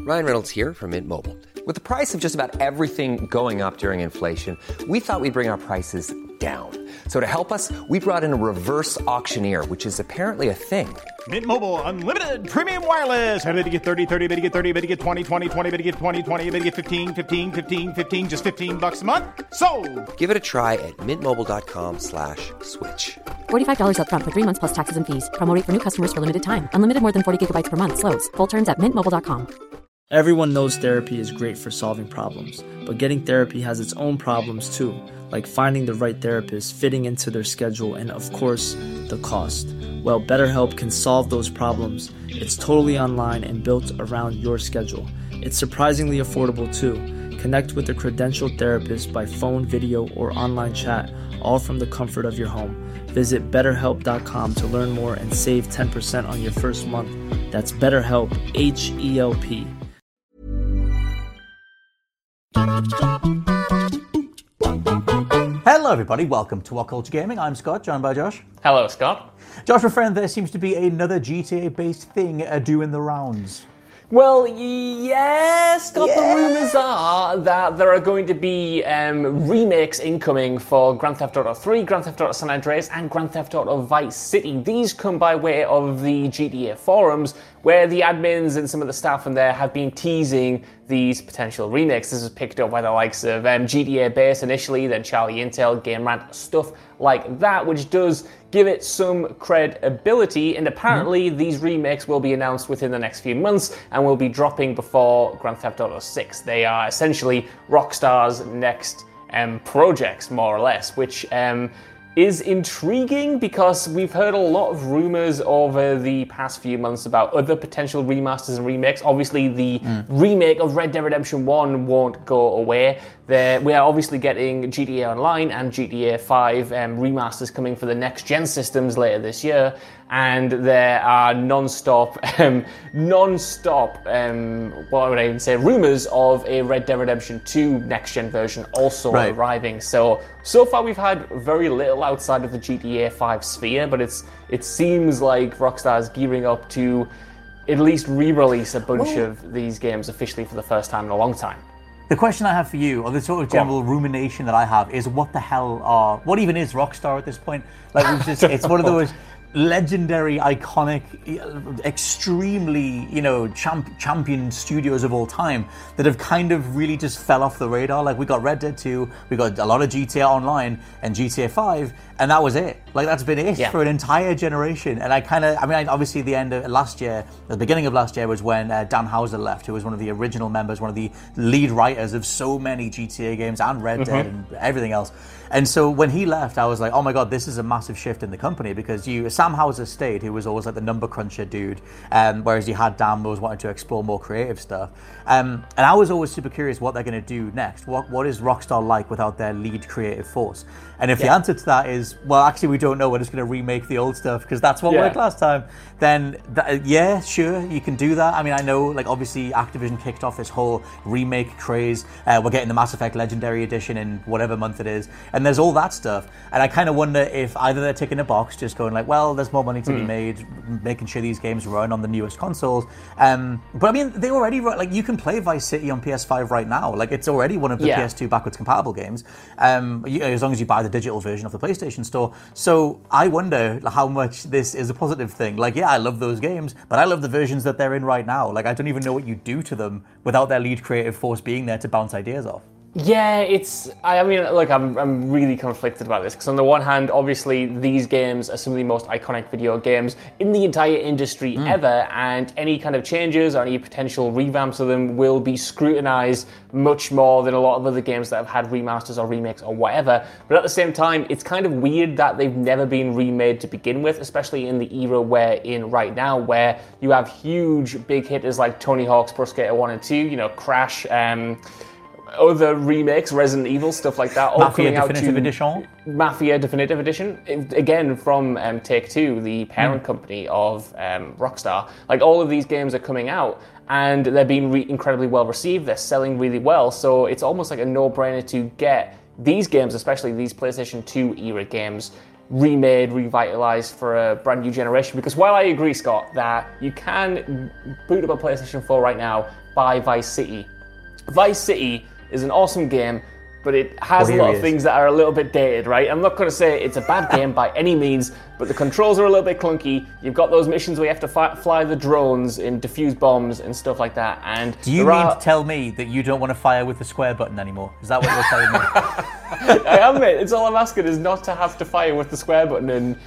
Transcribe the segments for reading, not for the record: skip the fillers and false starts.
Ryan Reynolds here from Mint Mobile. With the price of just about everything going up during inflation, we thought we'd bring our prices down. So to help us, we brought in a reverse auctioneer, which is apparently a thing. Mint Mobile Unlimited Premium Wireless. How to get 30, 30, bit to get 30, bit to get 20, 20, 20, bit to get 20, 20, bit to get 15, 15, 15, 15, just $15 a month? Sold! Give it a try at mintmobile.com/switch. $45 up front for 3 months plus taxes and fees. Promo rate for new customers for limited time. Unlimited more than 40 gigabytes per month. Slows full terms at mintmobile.com. Everyone knows therapy is great for solving problems, but getting therapy has its own problems too, like finding the right therapist, fitting into their schedule, and of course, the cost. Well, BetterHelp can solve those problems. It's totally online and built around your schedule. It's surprisingly affordable too. Connect with a credentialed therapist by phone, video, or online chat, all from the comfort of your home. Visit BetterHelp.com to learn more and save 10% on your first month. That's BetterHelp, H-E-L-P. Hello everybody, welcome to What Culture Gaming. I'm Scott, joined by Josh. Hello, Scott. Josh, my friend, there seems to be another GTA-based thing doing the rounds. Well, yes, Scott, the rumours are that there are going to be remakes incoming for Grand Theft Auto 3, Grand Theft Auto San Andreas, and Grand Theft Auto Vice City. These come by way of the GTA forums, where the admins and some of the staff in there have been teasing these potential remakes. This is picked up by the likes of GTA Base initially, then Charlie Intel, Game Rant, stuff like that, which does give it some credibility. And apparently these remakes will be announced within the next few months and will be dropping before Grand Theft Auto 6. They are essentially Rockstar's next projects, more or less, which is intriguing because we've heard a lot of rumors over the past few months about other potential remasters and remakes. Obviously, the remake of Red Dead Redemption 1 won't go away. We are obviously getting GTA Online and GTA 5 remasters coming for the next-gen systems later this year. And there are non-stop, what would I even say, rumors of a Red Dead Redemption 2 next-gen version also arriving. So far we've had very little outside of the GTA 5 sphere, but it seems like Rockstar's gearing up to at least re-release a bunch of these games officially for the first time in a long time. The question I have for you, or the sort of general rumination that I have, is what even is Rockstar at this point? Like, it's one of those legendary, iconic, extremely, champion studios of all time that have kind of really just fell off the radar. Like, we got Red Dead 2, we got a lot of GTA Online and GTA 5, and that was it. Like, that's been it for an entire generation. And obviously the beginning of last year was when Dan Houser left, who was one of the original members, one of the lead writers of so many GTA games and Red Dead and everything else. And so when he left, I was like, oh my God, this is a massive shift in the company, because Sam Houser stayed, who was always like the number cruncher dude, whereas you had Dan who was wanting to explore more creative stuff. And I was always super curious what they're going to do next. What is Rockstar like without their lead creative force? And if the answer to that is, well, actually we don't know, we're just going to remake the old stuff because that's what worked last time, then sure, you can do that. I mean, I know, like, obviously Activision kicked off this whole remake craze. We're getting the Mass Effect Legendary Edition in whatever month it is, and there's all that stuff. And I kind of wonder if either they're ticking a box, just going like, well, there's more money to be made, making sure these games run on the newest consoles. But I mean, they already run, like, you can play Vice City on PS5 right now. Like, it's already one of the PS2 backwards compatible games, as long as you buy the digital version of the PlayStation Store. So I wonder how much this is a positive thing. Like, I love those games, but I love the versions that they're in right now. Like, I don't even know what you do to them without their lead creative force being there to bounce ideas off. Yeah, I'm really conflicted about this, because on the one hand, obviously, these games are some of the most iconic video games in the entire industry ever, and any kind of changes or any potential revamps of them will be scrutinized much more than a lot of other games that have had remasters or remakes or whatever. But at the same time, it's kind of weird that they've never been remade to begin with, especially in the era we're in right now, where you have huge big hitters like Tony Hawk's Pro Skater 1 and 2, Crash, other remakes, Resident Evil, stuff like that. Mafia Definitive Edition, again from Take-Two, the parent company of Rockstar. Like, all of these games are coming out, and they're being incredibly well received. They're selling really well, so it's almost like a no-brainer to get these games, especially these PlayStation 2 era games, remade, revitalized for a brand new generation. Because while I agree, Scott, that you can boot up a PlayStation 4 right now, by Vice City. Vice City is an awesome game, but it has a lot of things that are a little bit dated, right? I'm not going to say it's a bad game by any means, but the controls are a little bit clunky. You've got those missions where you have to fly the drones and defuse bombs and stuff like that. And do you mean to tell me that you don't want to fire with the square button anymore? Is that what you're telling me? I am, mate. It's all I'm asking is not to have to fire with the square button and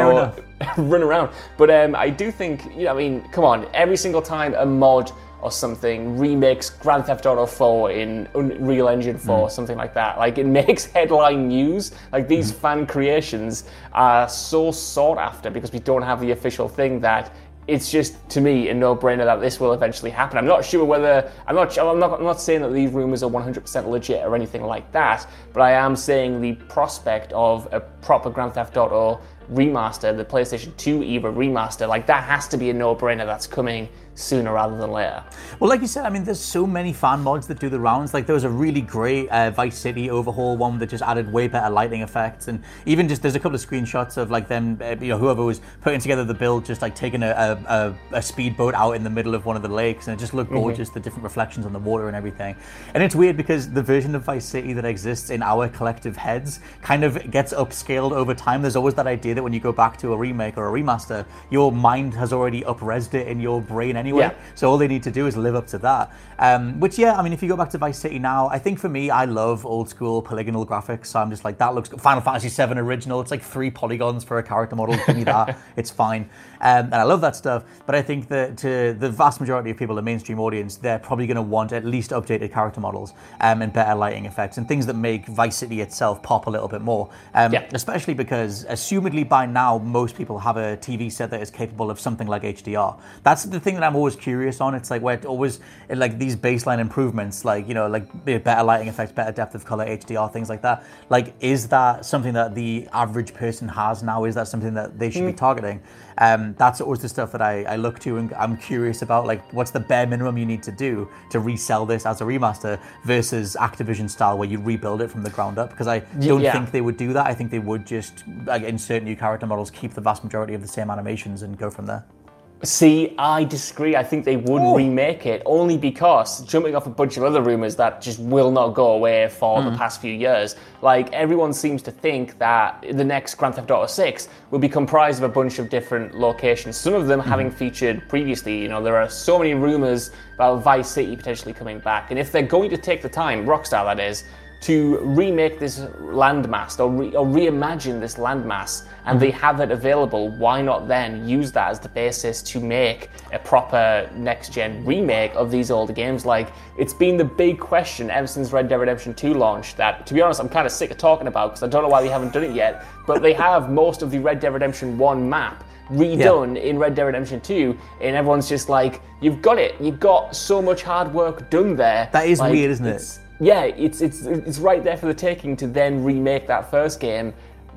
run around. But I do think, I mean, come on, every single time a mod or something remakes Grand Theft Auto 4 in Unreal Engine 4, something like that. Like, it makes headline news. Like, these fan creations are so sought after because we don't have the official thing that it's just, to me, a no-brainer that this will eventually happen. I'm not sure whether... I'm not saying that these rumors are 100% legit or anything like that, but I am saying the prospect of a proper Grand Theft Auto remaster, the PlayStation 2 era remaster, like, that has to be a no-brainer that's coming sooner rather than later. Well, like you said, I mean, there's so many fan mods that do the rounds. Like, there was a really great Vice City overhaul one that just added way better lighting effects, and even just there's a couple of screenshots of like them, whoever was putting together the build, just like taking a speedboat out in the middle of one of the lakes, and it just looked gorgeous. The different reflections on the water and everything. And it's weird because the version of Vice City that exists in our collective heads kind of gets upscaled over time. There's always that idea that when you go back to a remake or a remaster, your mind has already up-resed it in your brain anyway. So all they need to do is live up to that. Which, I mean, if you go back to Vice City now, I think for me, I love old school polygonal graphics. So I'm just like, that looks good. Final Fantasy VII original. It's like 3 polygons for a character model. Give me that. It's fine. And I love that stuff. But I think that to the vast majority of people, the mainstream audience, they're probably going to want at least updated character models and better lighting effects and things that make Vice City itself pop a little bit more. Especially because, assumedly by now, most people have a TV set that is capable of something like HDR. That's the thing that I'm always curious on. It's like where it always, like these baseline improvements, like, like better lighting effects, better depth of color, HDR, things like that. Like, is that something that the average person has now? Is that something that they should be targeting? That's always the stuff that I look to and I'm curious about, like, what's the bare minimum you need to do to resell this as a remaster versus Activision style where you rebuild it from the ground up? Because I don't think they would do that. I think they would just insert new character models, keep the vast majority of the same animations and go from there. See, I disagree. I think they would remake it only because, jumping off a bunch of other rumors that just will not go away for the past few years, like, everyone seems to think that the next Grand Theft Auto 6 will be comprised of a bunch of different locations, some of them having featured previously. There are so many rumors about Vice City potentially coming back, and if they're going to take the time, Rockstar that is, to remake this landmass or reimagine this landmass, and they have it available, why not then use that as the basis to make a proper next-gen remake of these older games? Like, it's been the big question ever since Red Dead Redemption 2 launched that, to be honest, I'm kind of sick of talking about because I don't know why they haven't done it yet, but they have most of the Red Dead Redemption 1 map redone in Red Dead Redemption 2, and everyone's just like, you've got it. You've got so much hard work done there. That is weird, isn't it? Yeah, it's right there for the taking to then remake that first game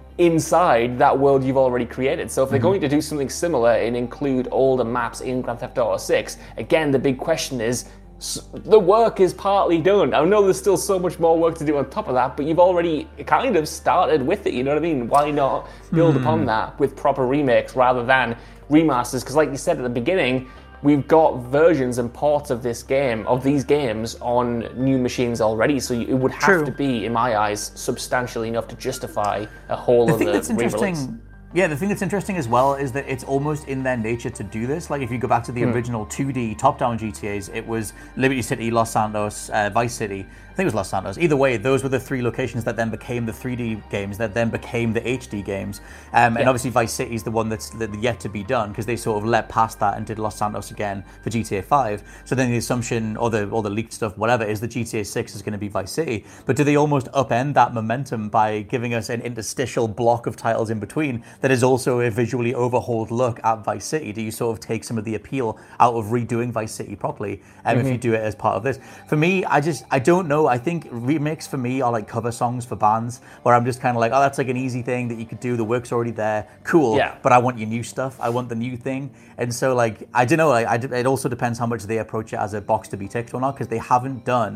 inside that world you've already created. So if they're going to do something similar and include older maps in Grand Theft Auto 6, again, the big question is, the work is partly done. I know there's still so much more work to do on top of that, but you've already kind of started with it, you know what I mean? Why not build upon that with proper remakes rather than remasters? Because like you said at the beginning, we've got versions and ports of this game, of these games, on new machines already, so it would have to be, in my eyes, substantially enough to justify a whole other re-release. Yeah, the thing that's interesting as well is that it's almost in their nature to do this. Like, if you go back to the original 2D top-down GTAs, it was Liberty City, Los Santos, Vice City. I think it was Los Santos. Either way, those were the 3 locations that then became the 3D games, that then became the HD games. And obviously Vice City is the one that's yet to be done, because they sort of let past that and did Los Santos again for GTA 5. So then the assumption, or the leaked stuff, whatever, is that GTA 6 is going to be Vice City. But do they almost upend that momentum by giving us an interstitial block of titles in between that is also a visually overhauled look at Vice City? Do you sort of take some of the appeal out of redoing Vice City properly if you do it as part of this? For me, I don't know. I think remakes for me are like cover songs for bands, where I'm just kind of like, oh, that's like an easy thing that you could do. The work's already there. Cool. But I want your new stuff. I want the new thing. And so, like, I don't know. It also depends how much they approach it as a box to be ticked or not, because they haven't done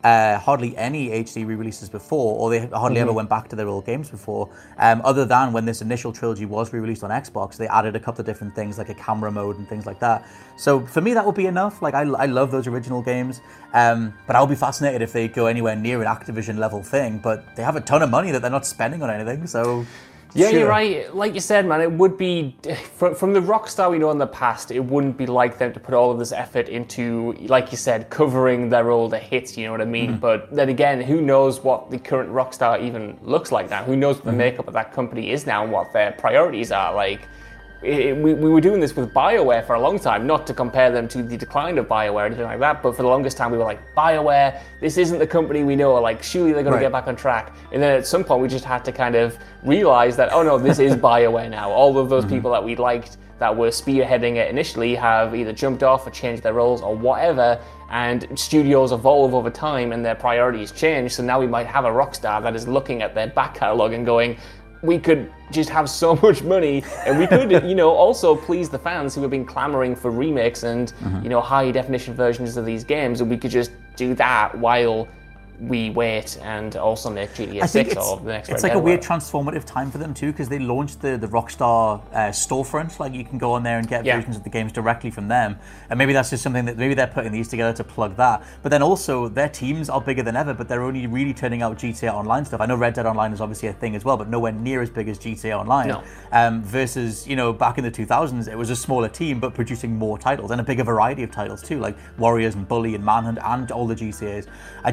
hardly any HD re-releases before, or they hardly ever went back to their old games before, other than when this initial trilogy was re-released on Xbox. They added a couple of different things like a camera mode and things like that. So for me, that would be enough. Like, I love those original games, but I'll be fascinated if they go anywhere near an Activision level thing, but they have a ton of money that they're not spending on anything, so... Yeah, sure. You're right. Like you said, man, it would be, from the Rockstar we know in the past, it wouldn't be like them to put all of this effort into, like you said, covering their older hits, you know what I mean? But then again, who knows what the current Rockstar even looks like now? Who knows what the makeup of that company is now and what their priorities are? Like, we were doing this with BioWare for a long time, not to compare them to the decline of BioWare or anything like that, but for the longest time we were like, BioWare, this isn't the company we know, like, surely they're going to get back on track. And then at some point we just had to kind of realize that, oh no, this is BioWare now. All of those people that we liked that were spearheading it initially have either jumped off or changed their roles or whatever, and studios evolve over time and their priorities change, so now we might have a Rockstar that is looking at their back catalogue and going, we could just have so much money, and we could, also please the fans who have been clamoring for remakes and, high definition versions of these games, and we could just do that while we wait and also make GTA 6 or the next. It's like a weird transformative time for them too, because they launched the Rockstar storefront. Like, you can go on there and get versions of the games directly from them, and maybe that's just something that maybe they're putting these together to plug that. But then also their teams are bigger than ever, but they're only really turning out GTA Online stuff. I know Red Dead Online is obviously a thing as well, but nowhere near as big as GTA Online. No. Versus, back in the 2000s, it was a smaller team but producing more titles and a bigger variety of titles too, like Warriors and Bully and Manhunt and all the GTAs.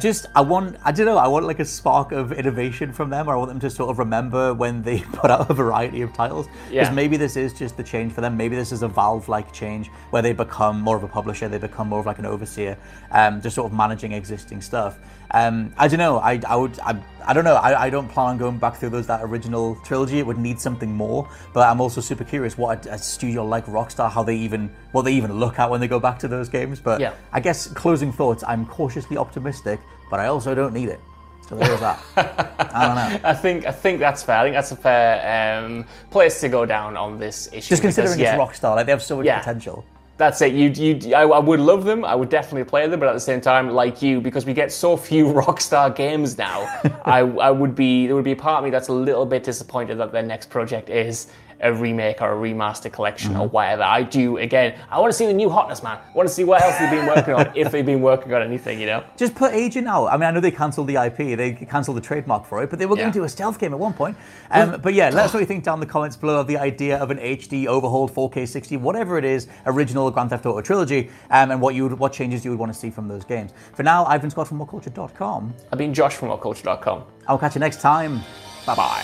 I don't know, I want like a spark of innovation from them, or I want them to sort of remember when they put out a variety of titles. Because maybe this is just the change for them. Maybe this is a Valve-like change where they become more of a publisher, they become more of like an overseer, just sort of managing existing stuff. I don't know. I don't know. I don't plan on going back through that original trilogy. It would need something more. But I'm also super curious what a studio like Rockstar, what they even look at when they go back to those games. But I guess closing thoughts, I'm cautiously optimistic, but I also don't need it. So there's that. I don't know. I think that's fair. I think that's a fair place to go down on this issue. Just considering it's Rockstar, like they have so much potential. That's it. I would love them. I would definitely play them, but at the same time, like you, because we get so few Rockstar games now, there would be a part of me that's a little bit disappointed that their next project is a remake or a remaster collection or whatever. I want to see the new hotness, man. I want to see what else they've been working on, if they've been working on anything, Just put Agent out. I mean, I know they cancelled the IP, they cancelled the trademark for it, but they were going to do a stealth game at one point. But yeah, let us know what you think down in the comments below of the idea of an HD, overhauled 4K 60, whatever it is, original Grand Theft Auto trilogy, and what changes you would want to see from those games. For now, I've been Scott from WhatCulture.com. I've been Josh from WhatCulture.com. I'll catch you next time. Bye-bye.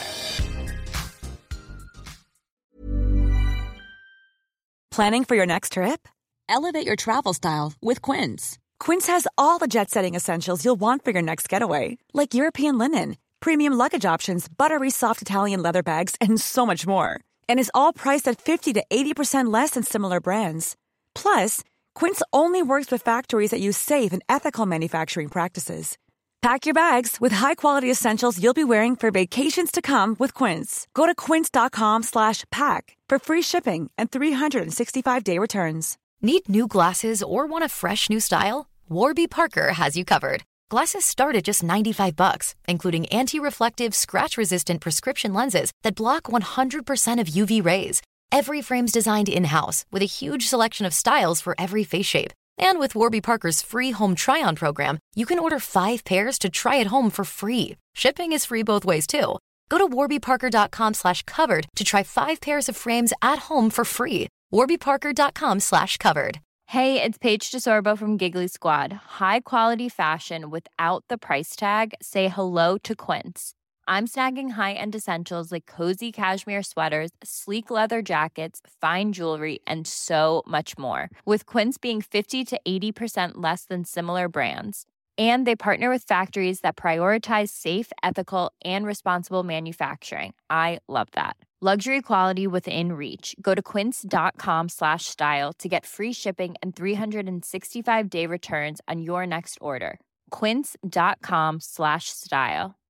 Planning for your next trip? Elevate your travel style with Quince. Quince has all the jet-setting essentials you'll want for your next getaway, like European linen, premium luggage options, buttery soft Italian leather bags, and so much more. And is all priced at 50 to 80% less than similar brands. Plus, Quince only works with factories that use safe and ethical manufacturing practices. Pack your bags with high-quality essentials you'll be wearing for vacations to come with Quince. Go to quince.com/pack for free shipping and 365-day returns. Need new glasses or want a fresh new style? Warby Parker has you covered. Glasses start at just $95, including anti-reflective, scratch-resistant prescription lenses that block 100% of UV rays. Every frame's designed in-house with a huge selection of styles for every face shape. And with Warby Parker's free home try-on program, you can order 5 pairs to try at home for free. Shipping is free both ways, too. Go to warbyparker.com/covered to try 5 pairs of frames at home for free. warbyparker.com/covered. Hey, it's Paige DeSorbo from Giggly Squad. High quality fashion without the price tag. Say hello to Quince. I'm snagging high-end essentials like cozy cashmere sweaters, sleek leather jackets, fine jewelry, and so much more. With Quince being 50 to 80% less than similar brands. And they partner with factories that prioritize safe, ethical, and responsible manufacturing. I love that. Luxury quality within reach. Go to quince.com/style to get free shipping and 365-day returns on your next order. Quince.com/style.